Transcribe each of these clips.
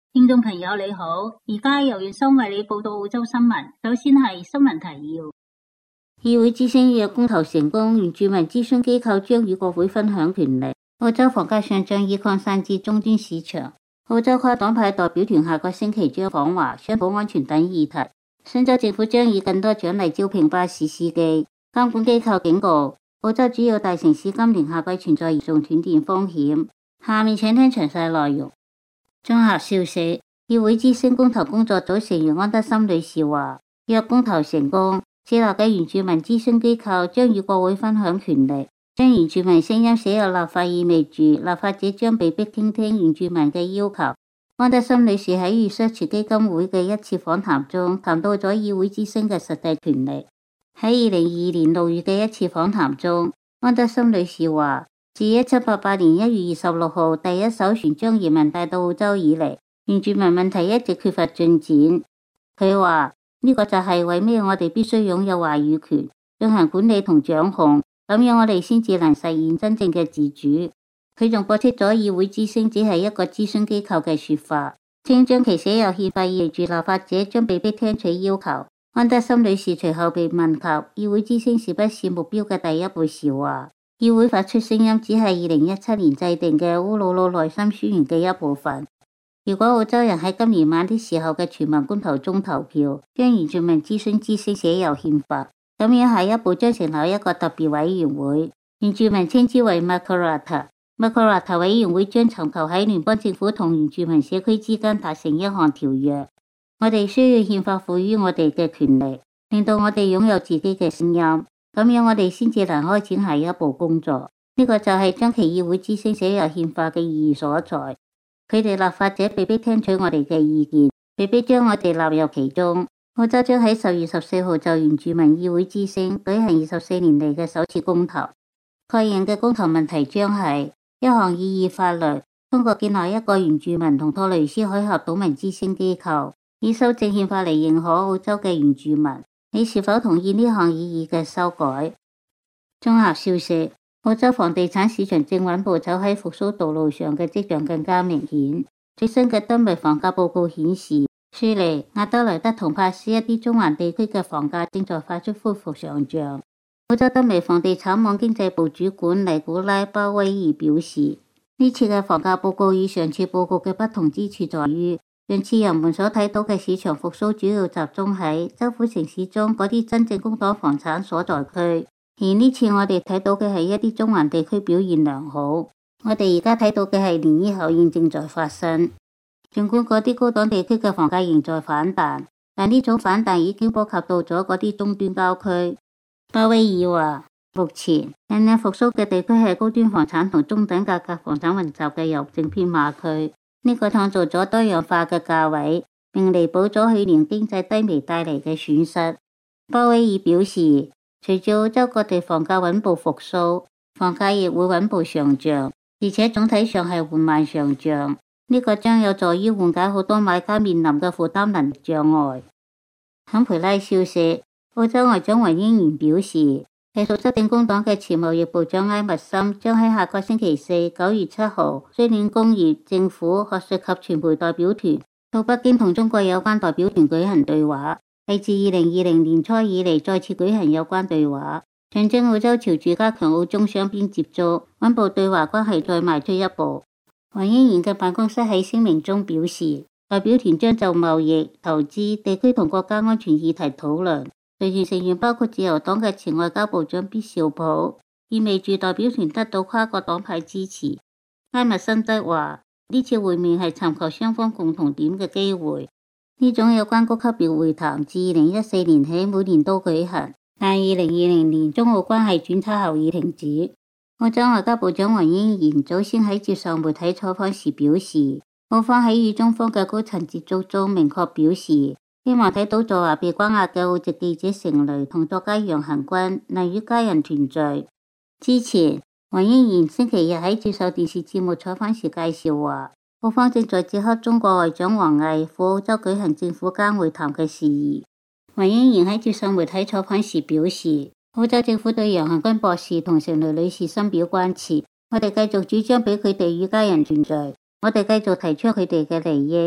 聽眾朋友你好，而家由月生為你報道澳洲新聞。首先係新聞提要：議會之聲若公投成功，原住民諮詢機構將與國會分享權力。澳洲房價上漲已擴散至終端市場。澳洲跨黨派代表團下個星期將訪華，商討安全等議題。新州政府將以更多獎勵招聘巴士司機。監管機構警告，澳洲主要大城市今年夏季存在嚴重斷電風險。下面請聽詳細內容。綜合消息，議會之聲公投工作組成員安德森女士話，若公投成功，設立嘅原住民諮詢機構將與國會分享權力，將原住民聲音寫入立法，意味住立法者將被迫傾聽原住民嘅要求。安德森女士喺Research基金會嘅一次訪談中談到咗議會之聲嘅實際權力。喺2022年6月嘅一次訪談中，安德森女士話，自1788年1月26號第一艘船將移民帶到澳洲以嚟，原住民問題一直缺乏進展。佢話呢個就係為咩我哋必須擁有話語權，進行管理同掌控，咁樣我哋先至能實現真正嘅自主。佢仲駁斥咗議會之聲只係一個諮詢機構嘅說法，稱將其寫入憲法意味住立法者將被迫聽取要求。安德森女士隨後被問及議會之聲是不是目標嘅第一步時話，議會發出聲音只係2017年制定嘅烏魯魯內心宣言嘅一部分。如果澳洲人喺今年晚啲時候嘅全民公投中投票，將原住民諮詢之聲寫入憲法，咁樣下一步將成立一個特別委員會，原住民稱之為 Makarrata。Makarrata 委員會將尋求喺聯邦政府同原住民社區之間達成一項條約。我哋需要憲法賦予我哋嘅權利，令到我哋擁有自己嘅聲音，咁樣我哋先至能開展下一步工作。呢個就係將其議會之聲寫入憲法嘅意義所在。佢哋立法者被迫聽取我哋嘅意見，被迫將我哋納入其中。澳洲將喺10月14號就原住民議會之聲舉行24年嚟嘅首次公投。確認嘅公投問題將係一項擬議法律，通過建立一個原住民同托雷斯海峽島民諮詢機構，以修正憲法嚟認可澳洲嘅原住民。你是否同意呢項擬議嘅修改？綜合消息，澳洲房地產市場正穩步走喺復甦道路上嘅跡象更加明顯。最新嘅低迷房價報告顯示，雪梨、亞德萊德同珀斯一啲中環地區嘅房價正在快速恢復上漲。澳洲低迷房地產網經濟部主管尼古拉·鮑威爾表示，呢次嘅房價報告與上次報告嘅不同之處在於，上次人們所睇到嘅市場復甦主要集中喺州府城市中嗰啲真正工黨房產所在區，而呢次我哋睇到嘅係一啲中環地區表現良好。我哋而家睇到嘅係漣漪效應正在發生。儘管嗰啲高檔地區嘅房價仍在反彈，但呢種反彈已經波及到咗嗰啲中端郊區。鮑威爾話，目前仍然復甦嘅地區係高端房產同中等價格房產混雜嘅郵政編碼區，呢個創造咗多樣化嘅價位，並彌補咗去年經濟低迷帶嚟嘅損失。鮑威爾表示，隨住澳洲各地房價穩步復甦，房價亦會穩步上漲，而且總體上係緩慢上漲。呢個將有助於緩解好多買家面臨嘅負擔能力障礙。坎培拉消息，澳洲外長雲英賢表示，隸屬執政工黨嘅前貿易部長埃默森將喺下個星期四9月7號率領工業、政府、學術及傳媒代表團到北京同中國有關代表團舉行對話，係自2020年初以嚟再次舉行有關對話，象徵澳洲朝住加強澳中雙邊接觸、穩步對華關係再邁出一步。雲英賢嘅辦公室喺聲明中表示，代表團將就貿易、投資、地區同國家安全議題討論。隨團成員包括自由黨嘅前外交部長畢紹普，意味住代表團得到跨國黨派支持。埃默森德話，呢次會面係尋求雙方共同點嘅機會。呢種有關高級別會談自2014年起每年都舉行，但2020年中澳關係轉差後已停止。澳洲外交部長雲英賢早先喺接受媒體採訪時表示，澳方喺與中方嘅高層接觸中明確表示，希望睇到在華被關押嘅澳籍記者成蕾同作家楊恆均能與家人團聚。之前，雲英賢星期日喺接受電視節目採訪時介紹話，澳方正在接洽中國外長王毅赴澳洲舉行政府間會談嘅事宜。雲英賢喺接受媒體採訪時表示，澳洲政府對楊恆均博士同成蕾女士深表關切，我哋繼續主張俾佢哋與家人團聚，我哋繼續提倡佢哋嘅利益。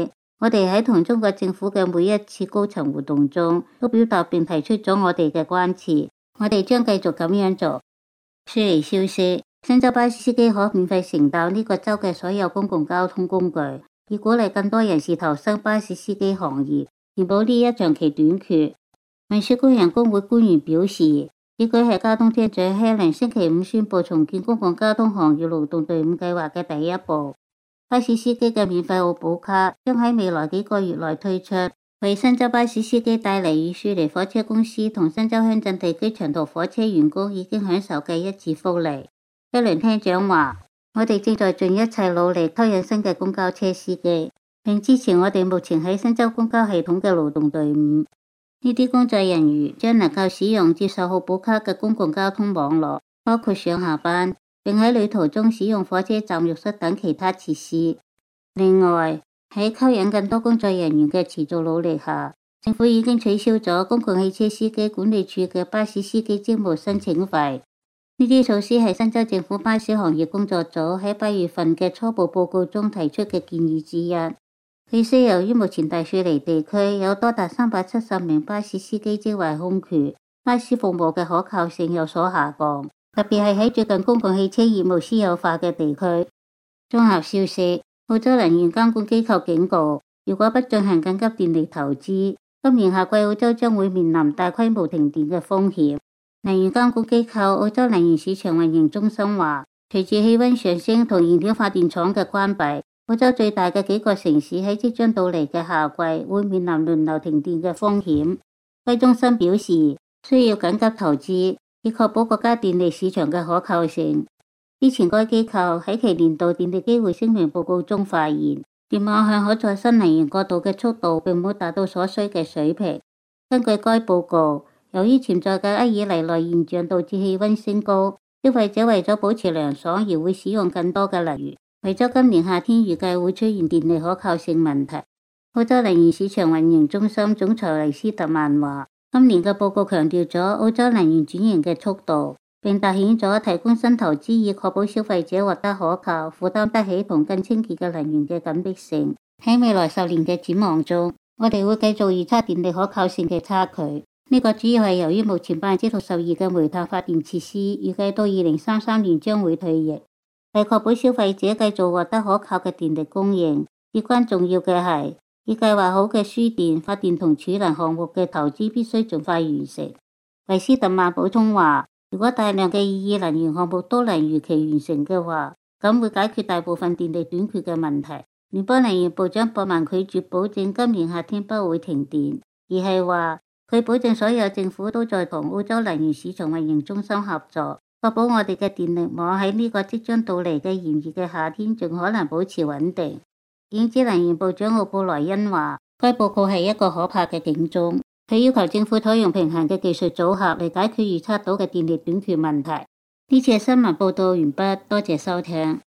我哋喺同中國政府嘅每一次高層活動中，都表達並提出咗我哋嘅關切。我哋將繼續咁樣做。雪梨消息，新州巴士司機可免費乘搭呢個州嘅所有公共交通工具，以鼓勵更多人士投身巴士司機行業，填補呢一長期短缺。運輸工人工會官員表示，呢個係交通廳長 Helen 星期五宣布重建公共交通行業勞動隊伍計劃嘅第一步。巴士司機嘅免費澳補卡將喺未來幾個月內推出，為新州巴士司機帶嚟與雪梨火車公司同新州鄉鎮地區長途火車員工已經享受嘅一致福利。Helen廳長話：我哋正在盡一切努力吸引新嘅公交車司機，並支持我哋目前喺新州公交系統嘅勞動隊伍。呢啲工作人員將能夠使用接受澳補卡嘅公共交通網絡，包括上下班，並喺旅途中使用火車站浴室等其他設施。另外，喺吸引更多工作人員嘅持續努力下，政府已經取消咗公共汽車司機管理處嘅巴士司機職務申請費。呢啲措施係新州政府巴士行業工作組喺8月份嘅初步報告中提出嘅建議之一。據悉，由於目前大雪梨地區有多達370名巴士司機職位空缺，巴士服務嘅可靠性有所下降。特別係喺最近公共汽車業務私有化嘅地區。綜合消息，澳洲能源監管機構警告，如果不進行緊急電力投資，今年夏季澳洲將會面臨大規模停電嘅風險。能源監管機構澳洲能源市場運營中心話，隨住氣溫上升同燃料發電廠嘅關閉，澳洲最大嘅幾個城市喺即將到嚟嘅夏季會面臨輪流停電嘅風險。該中心表示，需要緊急投資，以確保國家電力市場嘅可靠性。之前該機構喺其年度電力機會聲明報告中發現，電網向可再生能源過渡嘅速度並冇達到所需嘅水平。根據該報告，由於潛在嘅厄爾尼諾現象導致氣溫升高，消費者為咗保持涼爽而會使用更多嘅能源。為咗今年夏天預計會出現電力可靠性問題，澳洲能源市場運營中心總裁黎斯特曼話，今年嘅報告強調咗澳洲能源轉型嘅速度，並凸顯咗提供新投資以確保消費者獲得可靠、負擔得起同更清潔嘅能源嘅緊迫性。喺未來10年嘅展望中，我哋會繼續預測電力可靠性嘅差距。呢個主要係由於目前62%嘅煤炭發電設施預計到2033年將會退役。為確保消費者繼續獲得可靠嘅電力供應，至關重要嘅係，已計劃好嘅輸電、發電同儲能項目嘅投資必須盡快完成。維斯特曼補充話，如果大量嘅擬議能源項目都能如期完成嘅話，咁會解決大部分電力短缺嘅問題。聯邦能源部長博曼拒絕保證今年夏天不會停電，而係話佢保證所有政府都在同澳洲能源市場運營中心合作，確保我哋嘅電力網喺呢個即將到嚟嘅炎熱嘅夏天盡可能保持穩定。影子能源部長奧布萊恩話，該報告係一個可怕嘅警鐘，佢要求政府採用平衡嘅技術組合嚟解決預測到嘅電力短缺問題。呢次嘅新聞報道完畢，多謝收聽。